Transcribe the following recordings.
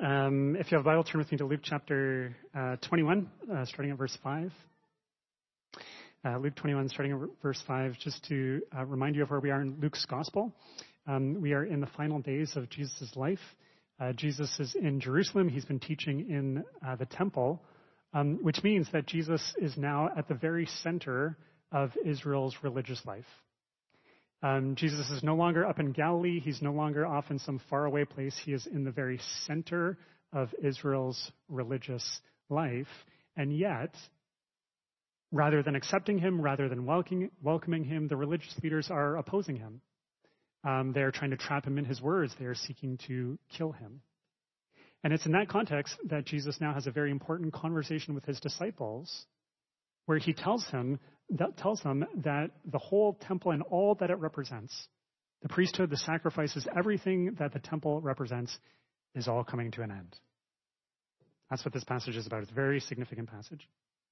If you have a Bible, turn with me to Luke chapter 21, starting at verse 5. Luke 21, starting at verse 5, just to remind you of where we are in Luke's gospel. We are in the final days of Jesus' life. Jesus is in Jerusalem. He's been teaching in the temple, which means that Jesus is now at the very center of Israel's religious life. Jesus is no longer up in Galilee. He's no longer off in some faraway place. He is in the very center of Israel's religious life. And yet, rather than accepting him, rather than welcoming him, the religious leaders are opposing him. They're trying to trap him in his words. They are seeking to kill him. And it's in that context that Jesus now has a very important conversation with his disciples, where he tells them that the whole temple and all that it represents, the priesthood, the sacrifices, everything that the temple represents, is all coming to an end. That's what this passage is about. It's a very significant passage.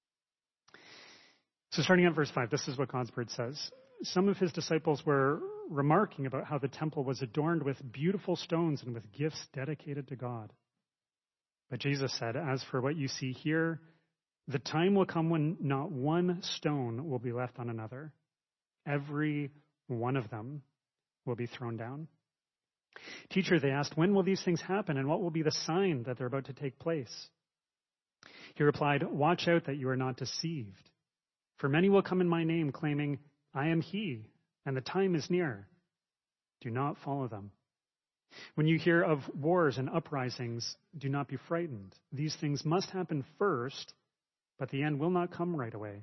So starting at verse 5, this is what God's word says. Some of his disciples were remarking about how the temple was adorned with beautiful stones and with gifts dedicated to God. But Jesus said, "As for what you see here, the time will come when not one stone will be left on another. Every one of them will be thrown down." "Teacher," they asked, "when will these things happen, and what will be the sign that they're about to take place?" He replied, "Watch out that you are not deceived. For many will come in my name, claiming, 'I am he,' and the time is near. Do not follow them. When you hear of wars and uprisings, do not be frightened. These things must happen first, but the end will not come right away."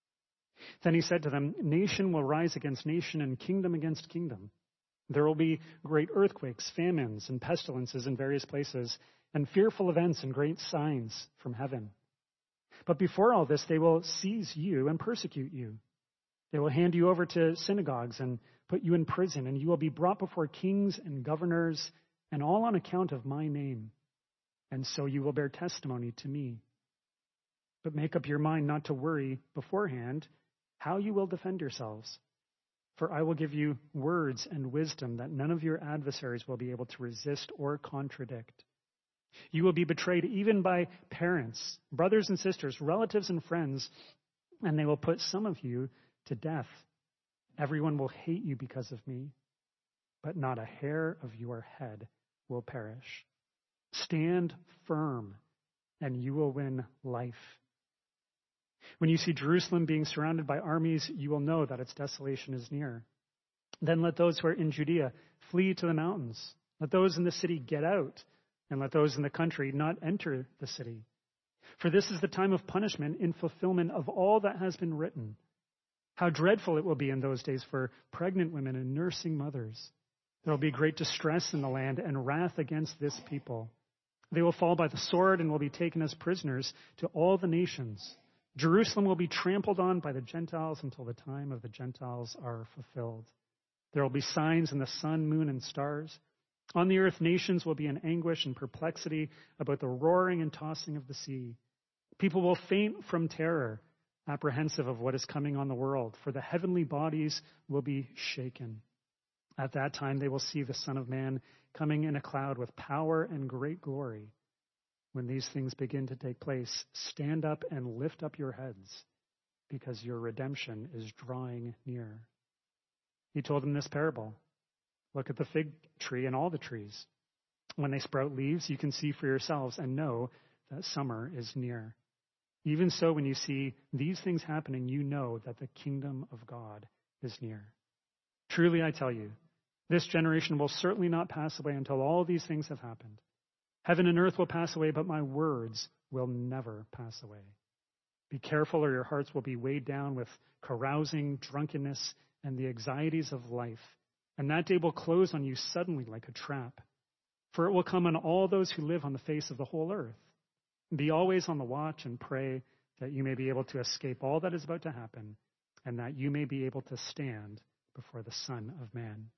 Then he said to them, "Nation will rise against nation and kingdom against kingdom. There will be great earthquakes, famines, and pestilences in various places, and fearful events and great signs from heaven. But before all this, they will seize you and persecute you. They will hand you over to synagogues and put you in prison, and you will be brought before kings and governors, and all on account of my name. And so you will bear testimony to me. But make up your mind not to worry beforehand how you will defend yourselves. For I will give you words and wisdom that none of your adversaries will be able to resist or contradict. You will be betrayed even by parents, brothers and sisters, relatives and friends, and they will put some of you to death. Everyone will hate you because of me, but not a hair of your head will perish. Stand firm, and you will win life. When you see Jerusalem being surrounded by armies, you will know that its desolation is near. Then let those who are in Judea flee to the mountains. Let those in the city get out, and let those in the country not enter the city. For this is the time of punishment in fulfillment of all that has been written. How dreadful it will be in those days for pregnant women and nursing mothers. There will be great distress in the land and wrath against this people. They will fall by the sword and will be taken as prisoners to all the nations. Jerusalem will be trampled on by the Gentiles until the time of the Gentiles are fulfilled. There will be signs in the sun, moon, and stars. On the earth, nations will be in anguish and perplexity about the roaring and tossing of the sea. People will faint from terror, apprehensive of what is coming on the world, for the heavenly bodies will be shaken. At that time, they will see the Son of Man coming in a cloud with power and great glory. When these things begin to take place, stand up and lift up your heads, because your redemption is drawing near." He told them this parable. "Look at the fig tree and all the trees. When they sprout leaves, you can see for yourselves and know that summer is near. Even so, when you see these things happening, you know that the kingdom of God is near. Truly, I tell you, this generation will certainly not pass away until all these things have happened. Heaven and earth will pass away, but my words will never pass away. Be careful, or your hearts will be weighed down with carousing, drunkenness, and the anxieties of life. And that day will close on you suddenly like a trap. For it will come on all those who live on the face of the whole earth. Be always on the watch and pray that you may be able to escape all that is about to happen, and that you may be able to stand before the Son of Man."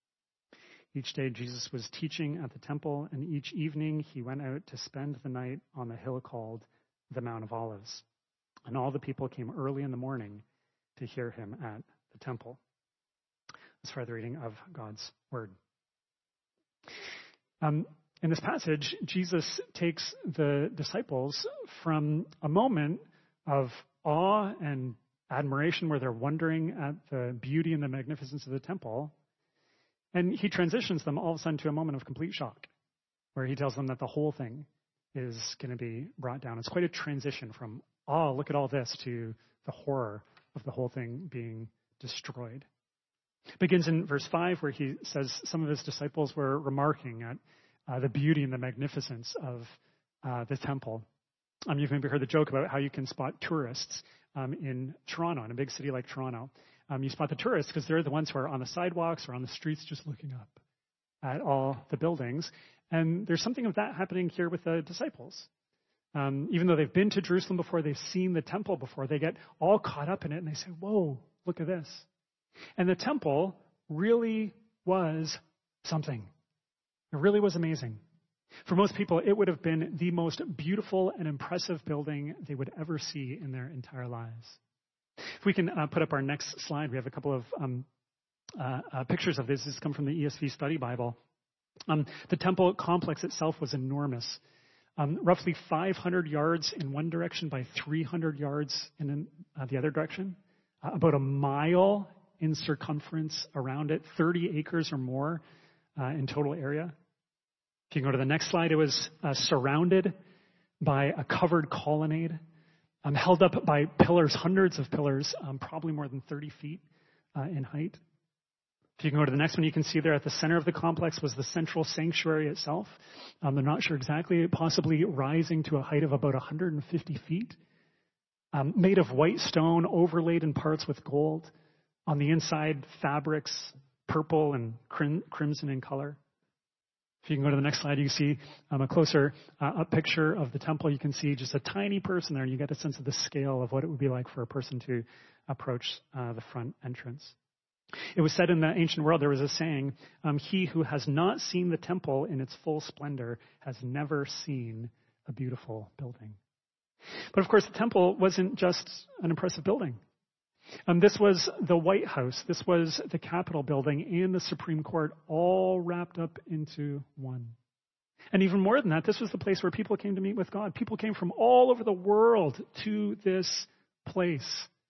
Each day Jesus was teaching at the temple, and each evening he went out to spend the night on the hill called the Mount of Olives. And all the people came early in the morning to hear him at the temple. That's for the reading of God's word. in this passage, Jesus takes the disciples from a moment of awe and admiration where they're wondering at the beauty and the magnificence of the temple, and he transitions them all of a sudden to a moment of complete shock, where he tells them that the whole thing is going to be brought down. It's quite a transition from, oh, look at all this, to the horror of the whole thing being destroyed. It begins in verse 5, where he says some of his disciples were remarking at the beauty and the magnificence of the temple. You've maybe heard the joke about how you can spot tourists in Toronto, in a big city like Toronto. You spot the tourists because they're the ones who are on the sidewalks or on the streets just looking up at all the buildings. And there's something of that happening here with the disciples. Even though they've been to Jerusalem before, they've seen the temple before, they get all caught up in it and they say, whoa, look at this. And the temple really was something. It really was amazing. For most people, it would have been the most beautiful and impressive building they would ever see in their entire lives. If we can put up our next slide, we have a couple of pictures of this. This come from the ESV Study Bible. The temple complex itself was enormous, roughly 500 yards in one direction by 300 yards in the other direction, about a mile in circumference around it, 30 acres or more in total area. If you can go to the next slide, it was surrounded by a covered colonnade, held up by pillars, hundreds of pillars, probably more than 30 feet in height. If you can go to the next one, you can see there at the center of the complex was the central sanctuary itself. I'm not sure exactly, possibly rising to a height of about 150 feet, made of white stone, overlaid in parts with gold. On the inside, fabrics, purple and crimson in color. If you can go to the next slide, you see a closer up picture of the temple. You can see just a tiny person there, and you get a sense of the scale of what it would be like for a person to approach the front entrance. It was said in the ancient world, there was a saying, he who has not seen the temple in its full splendor has never seen a beautiful building. But of course, the temple wasn't just an impressive building. This was the White House. This was the Capitol building and the Supreme Court all wrapped up into one. And even more than that, this was the place where people came to meet with God. People came from all over the world to this place.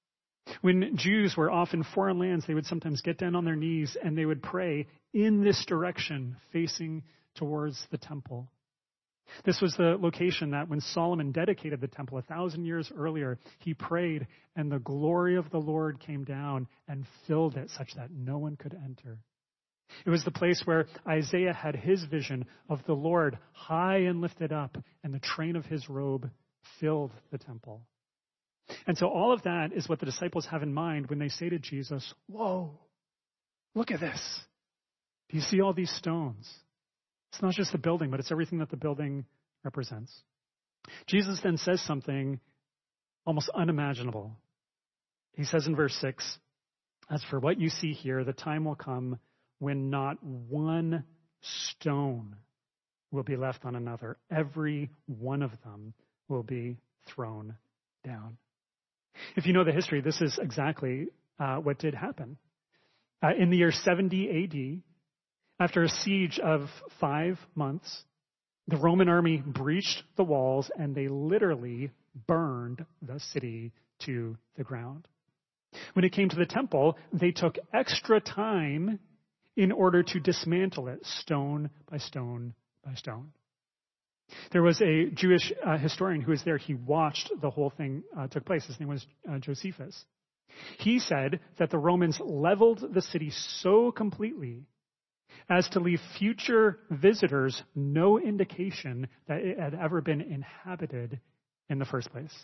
When Jews were off in foreign lands, they would sometimes get down on their knees and they would pray in this direction, facing towards the temple. This was the location that when Solomon dedicated the temple 1,000 years earlier, he prayed and the glory of the Lord came down and filled it such that no one could enter. It was the place where Isaiah had his vision of the Lord high and lifted up, and the train of his robe filled the temple. And so all of that is what the disciples have in mind when they say to Jesus, whoa, look at this. Do you see all these stones? It's not just the building, but it's everything that the building represents. Jesus then says something almost unimaginable. He says in verse 6, as for what you see here, the time will come when not one stone will be left on another. Every one of them will be thrown down. If you know the history, this is exactly what did happen. In the year 70 A.D., after a siege of 5 months, the Roman army breached the walls and they literally burned the city to the ground. When it came to the temple, they took extra time in order to dismantle it stone by stone by stone. There was a Jewish historian who was there. He watched the whole thing took place. His name was Josephus. He said that the Romans leveled the city so completely as to leave future visitors no indication that it had ever been inhabited in the first place.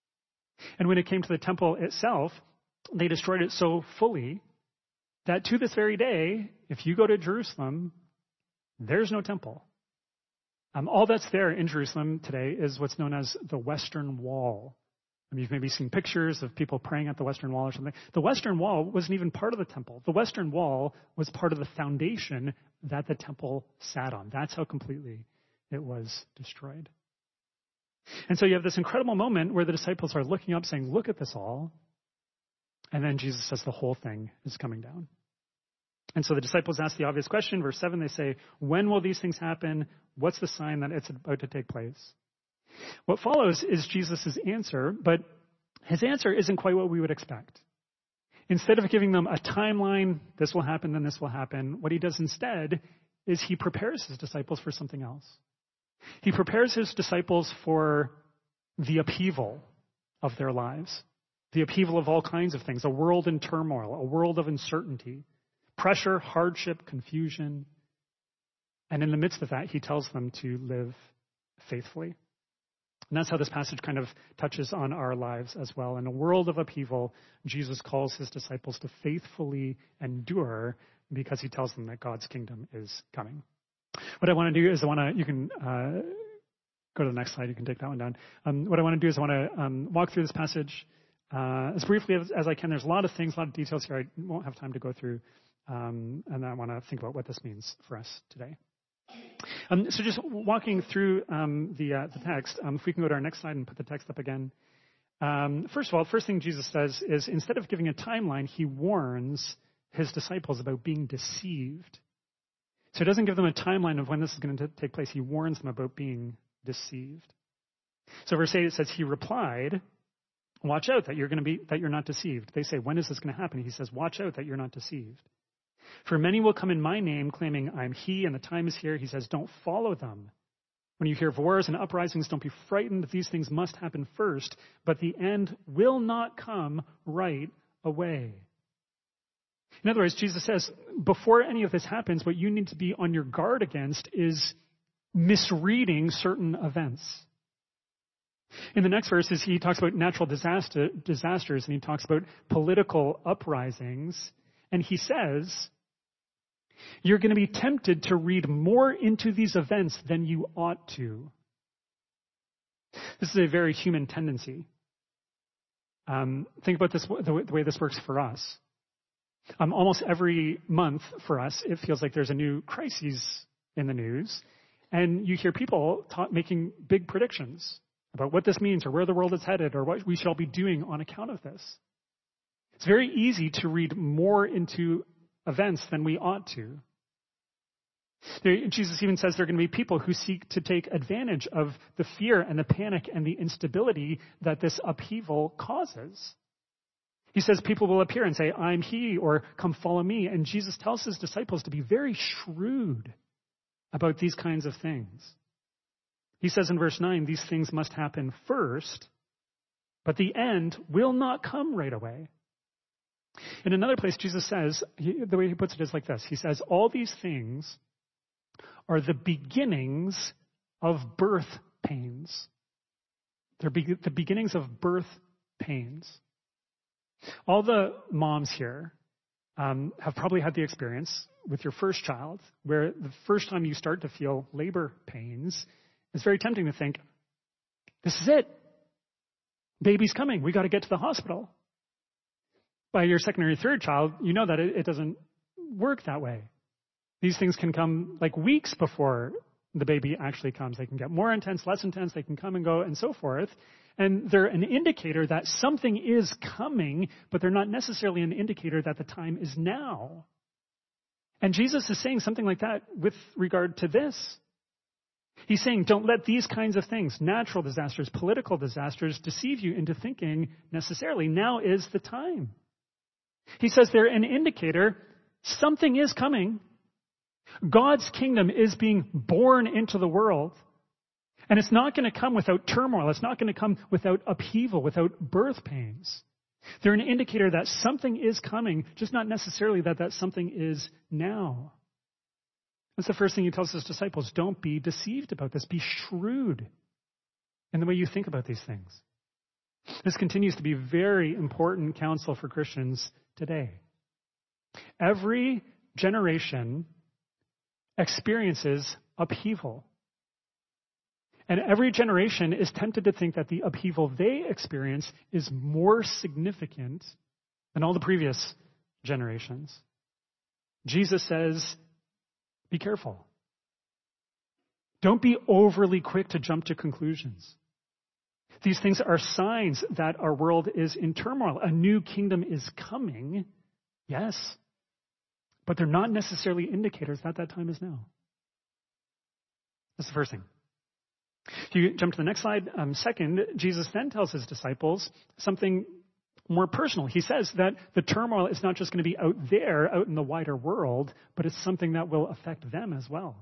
And when it came to the temple itself, they destroyed it so fully that to this very day, if you go to Jerusalem, there's no temple. All that's there in Jerusalem today is what's known as the Western Wall. You've maybe seen pictures of people praying at the Western Wall or something. The Western Wall wasn't even part of the temple. The Western Wall was part of the foundation that the temple sat on. That's how completely it was destroyed. And so you have this incredible moment where the disciples are looking up saying, look at this all. And then Jesus says the whole thing is coming down. And so the disciples ask the obvious question. Verse 7, they say, when will these things happen? What's the sign that it's about to take place? What follows is Jesus' answer, but his answer isn't quite what we would expect. Instead of giving them a timeline, this will happen, then this will happen, what he does instead is he prepares his disciples for something else. He prepares his disciples for the upheaval of their lives, the upheaval of all kinds of things, a world in turmoil, a world of uncertainty, pressure, hardship, confusion. And in the midst of that, he tells them to live faithfully. And that's how this passage kind of touches on our lives as well. In a world of upheaval, Jesus calls his disciples to faithfully endure because he tells them that God's kingdom is coming. What I want to do is you can go to the next slide. You can take that one down. What I want to do is I want to walk through this passage as briefly as I can. There's a lot of things, a lot of details here I won't have time to go through. And I want to think about what this means for us today. So just walking through the text, if we can go to our next slide and put the text up again. First of all, the first thing Jesus says is instead of giving a timeline, he warns his disciples about being deceived. So he doesn't give them a timeline of when this is going to take place. He warns them about being deceived. So verse 8, it says, he replied, watch out that you're not deceived. They say, when is this going to happen? He says, watch out that you're not deceived. For many will come in my name, claiming I'm he, and the time is here. He says, don't follow them. When you hear wars and uprisings, don't be frightened. These things must happen first, but the end will not come right away. In other words, Jesus says, before any of this happens, what you need to be on your guard against is misreading certain events. In the next verses, he talks about natural disasters, and he talks about political uprisings. And he says, you're going to be tempted to read more into these events than you ought to. This is a very human tendency. Think about this, the way this works for us. Almost every month for us, it feels like there's a new crisis in the news. And you hear people making big predictions about what this means or where the world is headed or what we shall be doing on account of this. It's very easy to read more into events than we ought to. Jesus even says there are going to be people who seek to take advantage of the fear and the panic and the instability that this upheaval causes. He says people will appear and say, I'm he, or come follow me. And Jesus tells his disciples to be very shrewd about these kinds of things. He says in verse 9, these things must happen first, but the end will not come right away. In another place, Jesus says, the way he puts it is like this. He says, all these things are the beginnings of birth pains. They're the beginnings of birth pains. All the moms here have probably had the experience with your first child where the first time you start to feel labor pains, it's very tempting to think, this is it. Baby's coming. We got to get to the hospital. By your second or third child, you know that it doesn't work that way. These things can come like weeks before the baby actually comes. They can get more intense, less intense. They can come and go and so forth. And they're an indicator that something is coming, but they're not necessarily an indicator that the time is now. And Jesus is saying something like that with regard to this. He's saying, don't let these kinds of things, natural disasters, political disasters, deceive you into thinking necessarily now is the time. He says they're an indicator something is coming. God's kingdom is being born into the world. And it's not going to come without turmoil. It's not going to come without upheaval, without birth pains. They're an indicator that something is coming, just not necessarily that something is now. That's the first thing he tells his disciples. Don't be deceived about this. Be shrewd in the way you think about these things. This continues to be very important counsel for Christians today. Every generation experiences upheaval. And every generation is tempted to think that the upheaval they experience is more significant than all the previous generations. Jesus says, be careful. Don't be overly quick to jump to conclusions. These things are signs that our world is in turmoil. A new kingdom is coming, yes, but they're not necessarily indicators that that time is now. That's the first thing. If you jump to the next slide, second, Jesus then tells his disciples something more personal. He says that the turmoil is not just going to be out there, out in the wider world, but it's something that will affect them as well.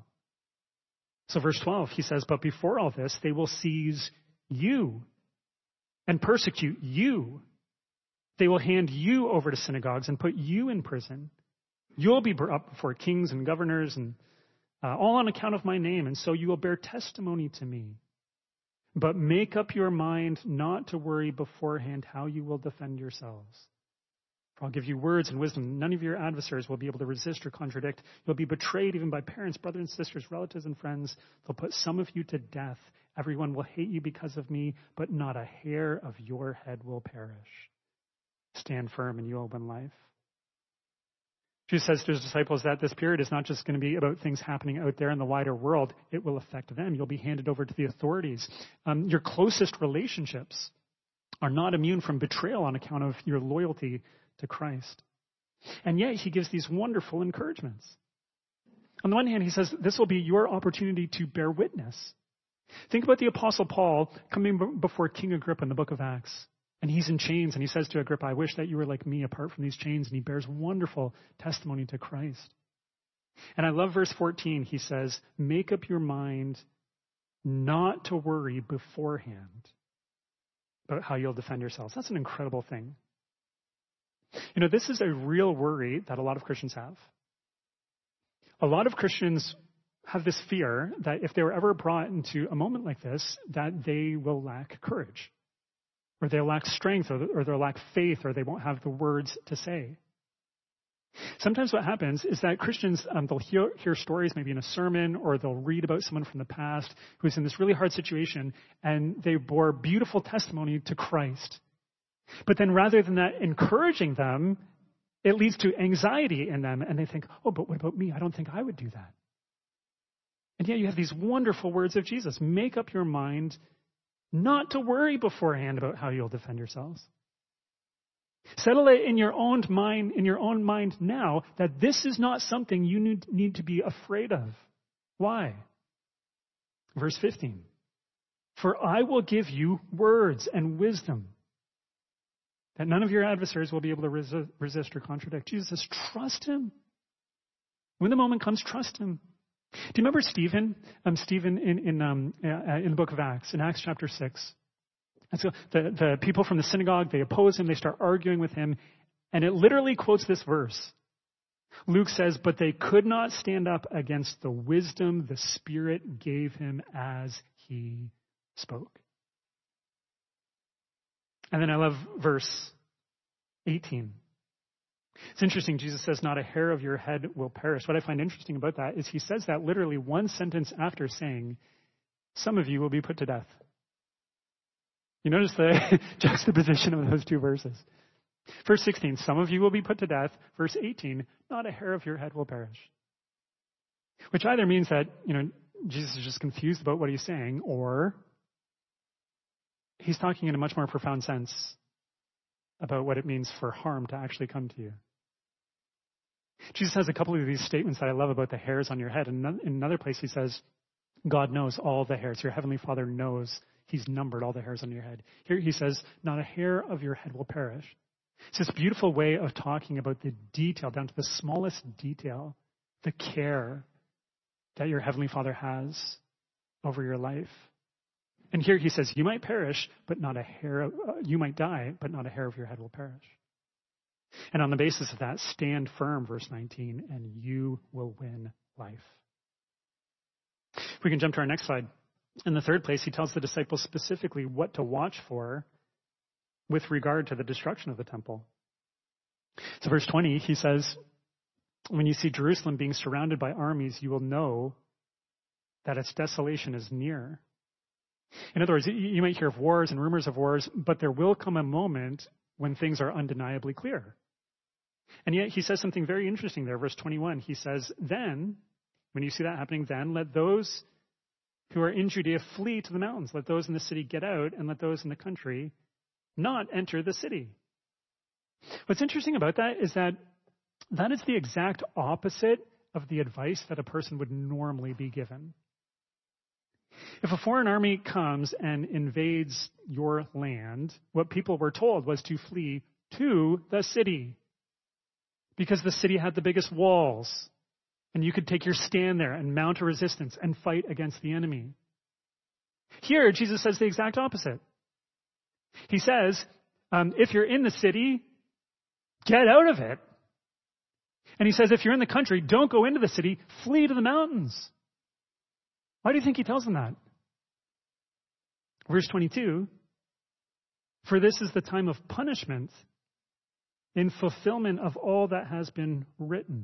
So verse 12, he says, but before all this, they will seize you and persecute you. They will hand you over to synagogues and put you in prison. You'll be brought up before kings and governors, and all on account of my name, and so you will bear testimony to me. But make up your mind not to worry beforehand how you will defend yourselves. For I'll give you words and wisdom. None of your adversaries will be able to resist or contradict. You'll be betrayed even by parents, brothers and sisters, relatives and friends. They'll put some of you to death. Everyone will hate you because of me, but not a hair of your head will perish. Stand firm and you will win life. Jesus says to his disciples that this period is not just going to be about things happening out there in the wider world. It will affect them. You'll be handed over to the authorities. Your closest relationships are not immune from betrayal on account of your loyalty to Christ. And yet he gives these wonderful encouragements. On the one hand, he says this will be your opportunity to bear witness. Think about the Apostle Paul coming before King Agrippa in the book of Acts. And he's in chains, and he says to Agrippa, I wish that you were like me apart from these chains. And he bears wonderful testimony to Christ. And I love verse 14. He says, make up your mind not to worry beforehand about how you'll defend yourselves. That's an incredible thing. You know, this is a real worry that a lot of Christians have. A lot of Christians have this fear that if they were ever brought into a moment like this, that they will lack courage, or they'll lack strength, or they'll lack faith, or they won't have the words to say. Sometimes what happens is that Christians, they'll hear stories maybe in a sermon, or they'll read about someone from the past who's in this really hard situation, and they bore beautiful testimony to Christ. But then rather than that encouraging them, it leads to anxiety in them, and they think, oh, but what about me? I don't think I would do that. And yet you have these wonderful words of Jesus. Make up your mind not to worry beforehand about how you'll defend yourselves. Settle it in your own mind now that this is not something you need to be afraid of. Why? Verse 15. For I will give you words and wisdom that none of your adversaries will be able to resist or contradict. Jesus says, trust him. When the moment comes, trust him. Do you remember Stephen? Stephen in the book of Acts, in Acts chapter 6. And so the people from the synagogue, they oppose him, they start arguing with him, and it literally quotes this verse. Luke says, but they could not stand up against the wisdom the Spirit gave him as he spoke. And then I love verse 18. It's interesting, Jesus says, not a hair of your head will perish. What I find interesting about that is he says that literally one sentence after saying, some of you will be put to death. You notice the juxtaposition of those two verses. Verse 16, some of you will be put to death. Verse 18, not a hair of your head will perish. Which either means that, Jesus is just confused about what he's saying, or he's talking in a much more profound sense about what it means for harm to actually come to you. Jesus has a couple of these statements that I love about the hairs on your head. And in another place he says, God knows all the hairs. Your heavenly Father knows he's numbered all the hairs on your head. Here he says, not a hair of your head will perish. It's this beautiful way of talking about the detail, down to the smallest detail, the care that your heavenly Father has over your life. And here he says, you might perish, but not a hair, you might die, but not a hair of your head will perish. And on the basis of that, stand firm, verse 19, and you will win life. We can jump to our next slide. In the third place, he tells the disciples specifically what to watch for with regard to the destruction of the temple. So verse 20, he says, when you see Jerusalem being surrounded by armies, you will know that its desolation is near. In other words, you might hear of wars and rumors of wars, but there will come a moment when things are undeniably clear. And yet he says something very interesting there. Verse 21, he says, then, when you see that happening, then let those who are in Judea flee to the mountains. Let those in the city get out, and let those in the country not enter the city. What's interesting about that is that That is the exact opposite of the advice that a person would normally be given. If a foreign army comes and invades your land, what people were told was to flee to the city, because the city had the biggest walls, and you could take your stand there and mount a resistance and fight against the enemy. Here, Jesus says the exact opposite. He says, if you're in the city, get out of it. And he says, if you're in the country, don't go into the city, flee to the mountains. Why do you think he tells them that? Verse 22, for this is the time of punishment in fulfillment of all that has been written.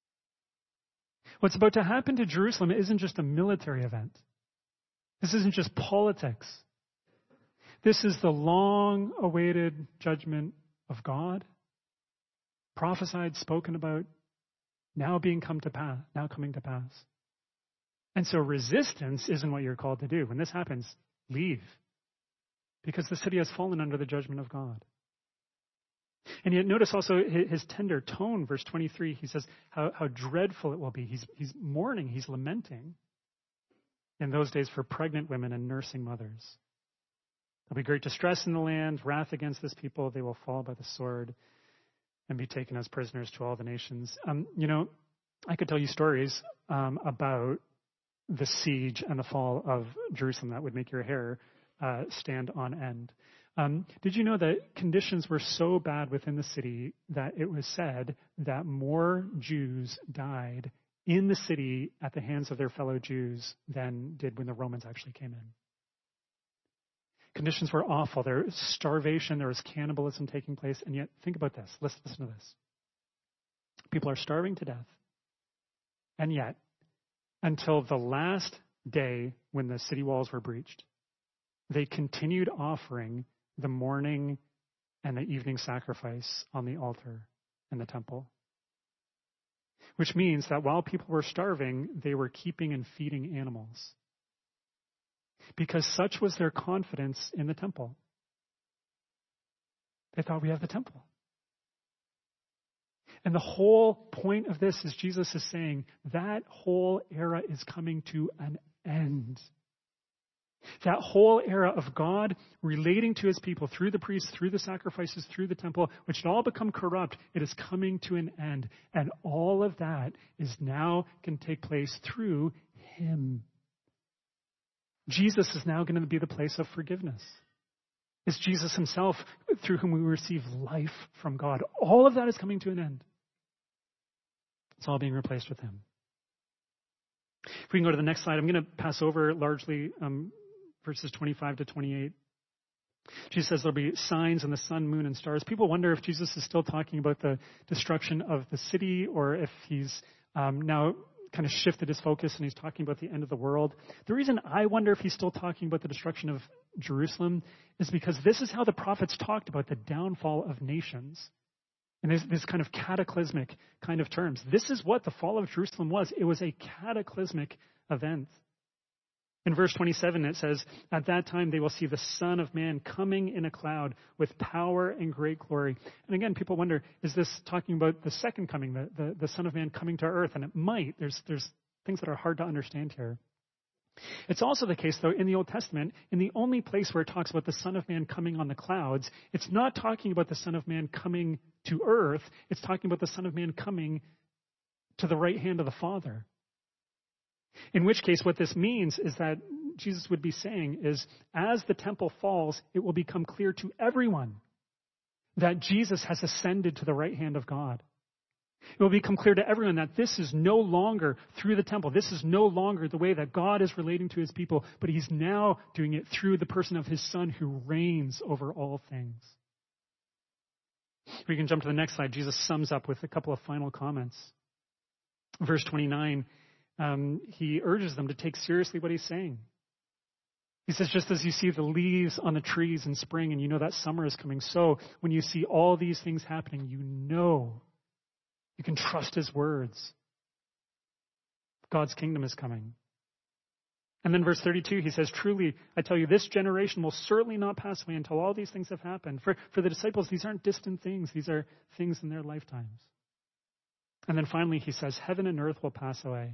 What's about to happen to Jerusalem isn't just a military event. This isn't just politics. This is the long-awaited judgment of God, prophesied, spoken about, now coming to pass. And so resistance isn't what you're called to do. When this happens, leave, because the city has fallen under the judgment of God. And yet notice also his tender tone, verse 23. He says how dreadful it will be. He's mourning, he's lamenting in those days for pregnant women and nursing mothers. There'll be great distress in the land, wrath against this people. They will fall by the sword and be taken as prisoners to all the nations. I could tell you stories about the siege and the fall of Jerusalem that would make your hair stand on end. Did you know that conditions were so bad within the city that it was said that more Jews died in the city at the hands of their fellow Jews than did when the Romans actually came in? Conditions were awful. There was starvation, there was cannibalism taking place, and yet, think about this. Listen to this. People are starving to death, and yet, until the last day when the city walls were breached, they continued offering the morning and the evening sacrifice on the altar in the temple. Which means that while people were starving, they were keeping and feeding animals. Because such was their confidence in the temple. They thought, we have the temple. And the whole point of this is Jesus is saying that whole era is coming to an end. That whole era of God relating to his people through the priests, through the sacrifices, through the temple, which had all become corrupt, it is coming to an end. And all of that is now going to take place through him. Jesus is now going to be the place of forgiveness. It's Jesus himself through whom we receive life from God. All of that is coming to an end. It's all being replaced with him. If we can go to the next slide, I'm going to pass over largely verses 25 to 28. Jesus says there'll be signs in the sun, moon, and stars. People wonder if Jesus is still talking about the destruction of the city or if he's now kind of shifted his focus and he's talking about the end of the world. The reason I wonder if he's still talking about the destruction of Jerusalem is because this is how the prophets talked about the downfall of nations. And this kind of cataclysmic kind of terms. This is what the fall of Jerusalem was. It was a cataclysmic event. In verse 27, it says, at that time they will see the Son of Man coming in a cloud with power and great glory. And again, people wonder, is this talking about the second coming, the Son of Man coming to earth? And it might. There's things that are hard to understand here. It's also the case, though, in the Old Testament, in the only place where it talks about the Son of Man coming on the clouds, it's not talking about the Son of Man coming to earth. It's talking about the Son of Man coming to the right hand of the Father. In which case, what this means is that Jesus would be saying is, as the temple falls, it will become clear to everyone that Jesus has ascended to the right hand of God. It will become clear to everyone that this is no longer through the temple. This is no longer the way that God is relating to his people, but he's now doing it through the person of his Son who reigns over all things. We can jump to the next slide. Jesus sums up with a couple of final comments. Verse 29, he urges them to take seriously what he's saying. He says, just as you see the leaves on the trees in spring and you know that summer is coming, so when you see all these things happening, you know you can trust his words. God's kingdom is coming. And then verse 32, he says, truly, I tell you, this generation will certainly not pass away until all these things have happened. For the disciples, these aren't distant things. These are things in their lifetimes. And then finally, he says, heaven and earth will pass away.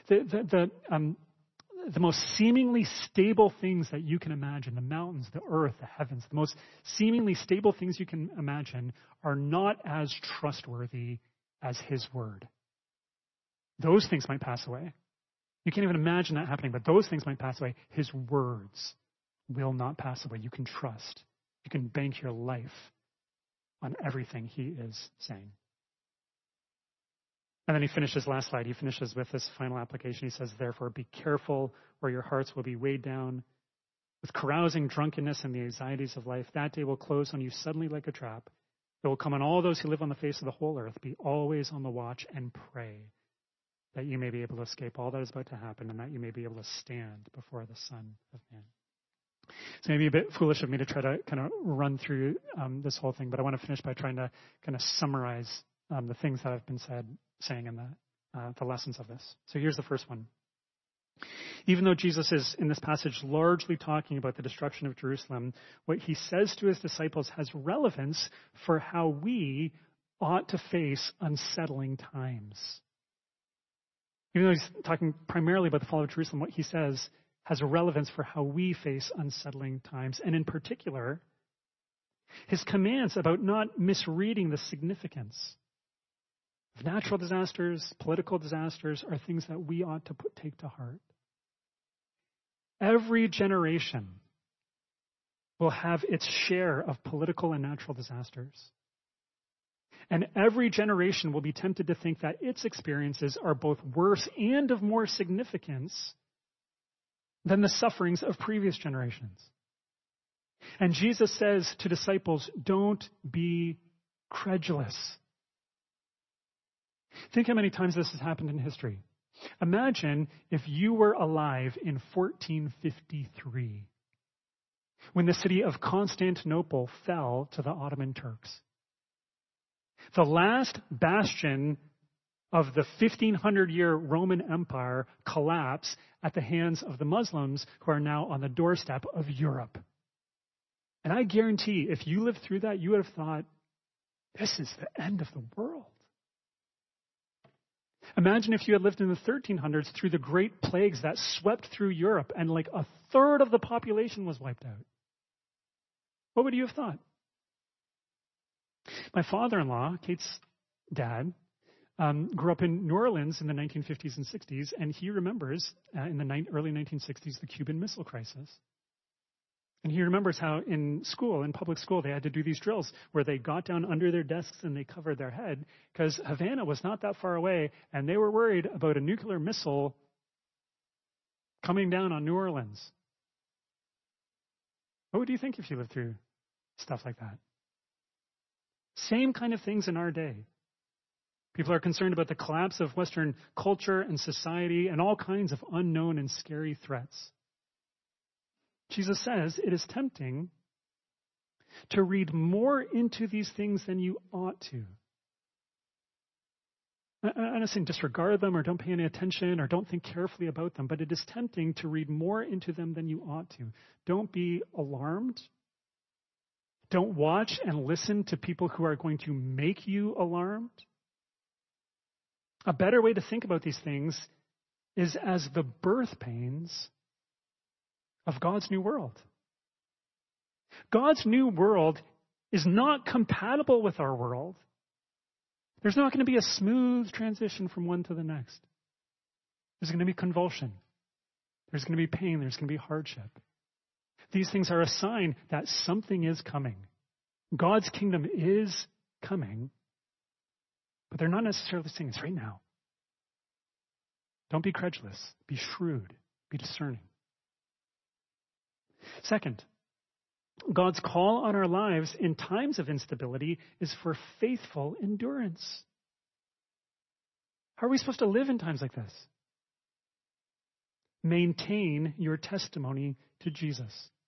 The most seemingly stable things that you can imagine, the mountains, the earth, the heavens, the most seemingly stable things you can imagine are not as trustworthy as his word. Those things might pass away. You can't even imagine that happening, but those things might pass away. His words will not pass away. You can trust. You can bank your life on everything he is saying. And then he finishes, last slide, he finishes with this final application. He says, therefore, be careful, or your hearts will be weighed down with carousing, drunkenness, and the anxieties of life. That day will close on you suddenly like a trap. It will come on all those who live on the face of the whole earth. Be always on the watch and pray that you may be able to escape all that is about to happen and that you may be able to stand before the Son of Man. It's maybe a bit foolish of me to try to kind of run through this whole thing, but I want to finish by trying to kind of summarize the things that I've been saying in the lessons of this. So here's the first one. Even though Jesus is, in this passage, largely talking about the destruction of Jerusalem, what he says to his disciples has relevance for how we ought to face unsettling times. Even though he's talking primarily about the fall of Jerusalem, what he says has a relevance for how we face unsettling times. And in particular, his commands about not misreading the significance of natural disasters, political disasters, are things that we ought to take to heart. Every generation will have its share of political and natural disasters. And every generation will be tempted to think that its experiences are both worse and of more significance than the sufferings of previous generations. And Jesus says to disciples, don't be credulous. Think how many times this has happened in history. Imagine if you were alive in 1453, when the city of Constantinople fell to the Ottoman Turks. The last bastion of the 1500-year Roman Empire collapsed at the hands of the Muslims who are now on the doorstep of Europe. And I guarantee if you lived through that, you would have thought, this is the end of the world. Imagine if you had lived in the 1300s through the great plagues that swept through Europe and like a third of the population was wiped out. What would you have thought? My father-in-law, Kate's dad, grew up in New Orleans in the 1950s and 60s, and he remembers in the early 1960s the Cuban Missile Crisis. And he remembers how in public school, they had to do these drills where they got down under their desks and they covered their head because Havana was not that far away, and they were worried about a nuclear missile coming down on New Orleans. What would you think if you lived through stuff like that? Same kind of things in our day. People are concerned about the collapse of Western culture and society and all kinds of unknown and scary threats. Jesus says it is tempting to read more into these things than you ought to. I'm not saying disregard them or don't pay any attention or don't think carefully about them, but it is tempting to read more into them than you ought to. Don't be alarmed. Don't watch and listen to people who are going to make you alarmed. A better way to think about these things is as the birth pains of God's new world. God's new world is not compatible with our world. There's not going to be a smooth transition from one to the next. There's going to be convulsion. There's going to be pain. There's going to be hardship. These things are a sign that something is coming. God's kingdom is coming, but they're not necessarily saying it's right now. Don't be credulous. Be shrewd. Be discerning. Second, God's call on our lives in times of instability is for faithful endurance. How are we supposed to live in times like this? Maintain your testimony to Jesus.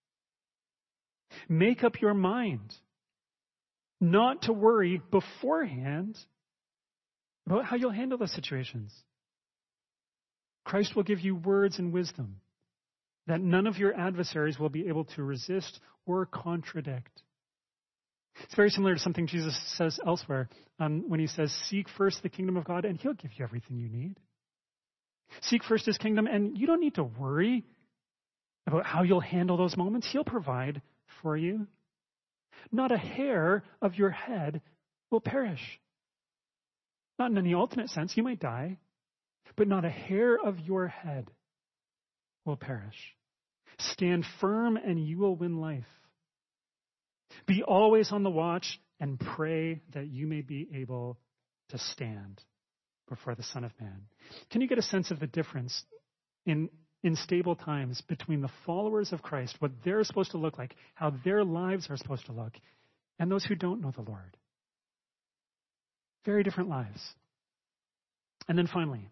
Make up your mind not to worry beforehand about how you'll handle those situations. Christ will give you words and wisdom that none of your adversaries will be able to resist or contradict. It's very similar to something Jesus says elsewhere when he says, seek first the kingdom of God and he'll give you everything you need. Seek first his kingdom and you don't need to worry about how you'll handle those moments. He'll provide for you. Not a hair of your head will perish. Not in any ultimate sense, you might die, but not a hair of your head will perish. Stand firm and you will win life. Be always on the watch and pray that you may be able to stand before the Son of Man. Can you get a sense of the difference in stable times between the followers of Christ, what they're supposed to look like, how their lives are supposed to look, and those who don't know the Lord? Very different lives. And then finally,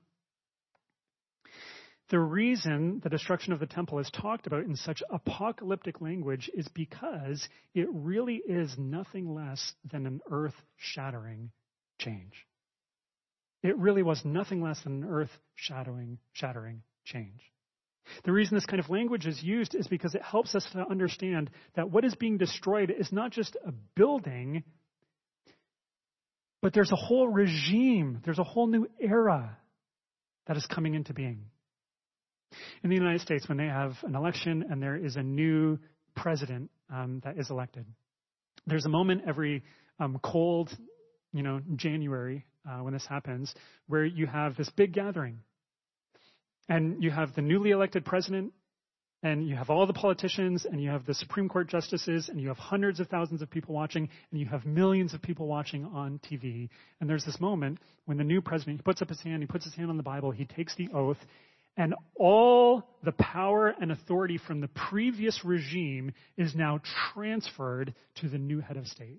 the reason the destruction of the temple is talked about in such apocalyptic language is because it really is nothing less than an earth-shattering change. It really was nothing less than an earth-shattering change. The reason this kind of language is used is because it helps us to understand that what is being destroyed is not just a building, but there's a whole regime, there's a whole new era that is coming into being. In the United States, when they have an election and there is a new president that is elected, there's a moment every cold, January when this happens, where you have this big gathering. And you have the newly elected president, and you have all the politicians, and you have the Supreme Court justices, and you have hundreds of thousands of people watching, and you have millions of people watching on TV. And there's this moment when the new president, he puts up his hand, he puts his hand on the Bible, he takes the oath, and all the power and authority from the previous regime is now transferred to the new head of state.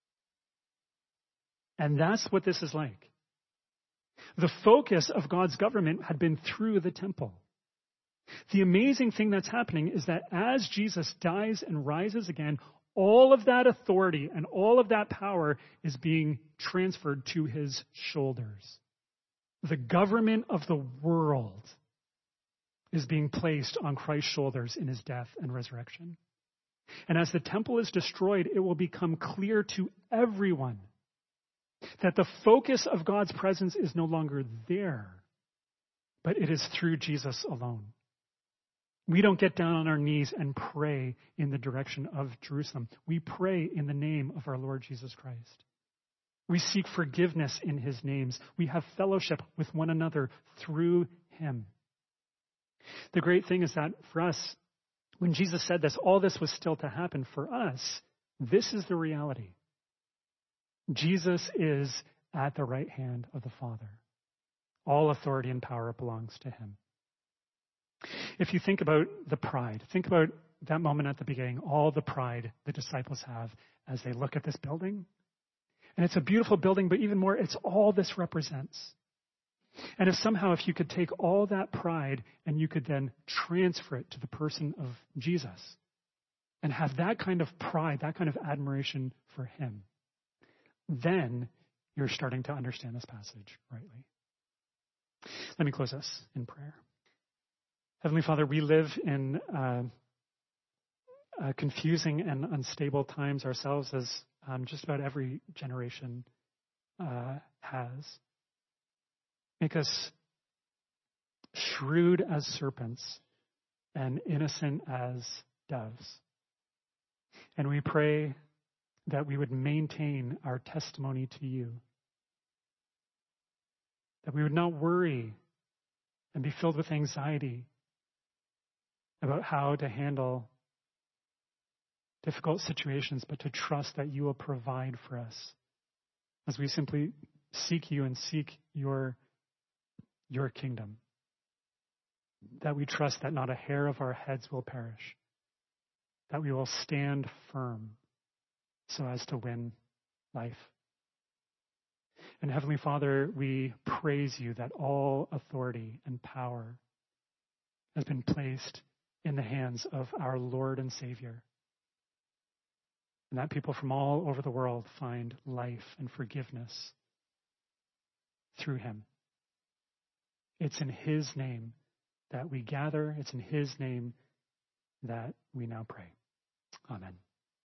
And that's what this is like. The focus of God's government had been through the temple. The amazing thing that's happening is that as Jesus dies and rises again, all of that authority and all of that power is being transferred to his shoulders. The government of the world is being placed on Christ's shoulders in his death and resurrection. And as the temple is destroyed, it will become clear to everyone that the focus of God's presence is no longer there, but it is through Jesus alone. We don't get down on our knees and pray in the direction of Jerusalem. We pray in the name of our Lord Jesus Christ. We seek forgiveness in his names. We have fellowship with one another through him. The great thing is that for us, when Jesus said this, all this was still to happen. For us, this is the reality. Jesus is at the right hand of the Father. All authority and power belongs to him. If you think about the pride, think about that moment at the beginning, all the pride the disciples have as they look at this building. And it's a beautiful building, but even more, it's all this represents. And if you could take all that pride and you could then transfer it to the person of Jesus and have that kind of pride, that kind of admiration for him, then you're starting to understand this passage rightly. Let me close us in prayer. Heavenly Father, we live in confusing and unstable times ourselves, as just about every generation has. Make us shrewd as serpents and innocent as doves. And we pray that we would maintain our testimony to you. That we would not worry and be filled with anxiety about how to handle difficult situations, but to trust that you will provide for us as we simply seek you and seek your kingdom. That we trust that not a hair of our heads will perish. That we will stand firm so as to win life. And Heavenly Father, we praise you that all authority and power has been placed in the hands of our Lord and Savior. And that people from all over the world find life and forgiveness through him. It's in his name that we gather. It's in his name that we now pray. Amen.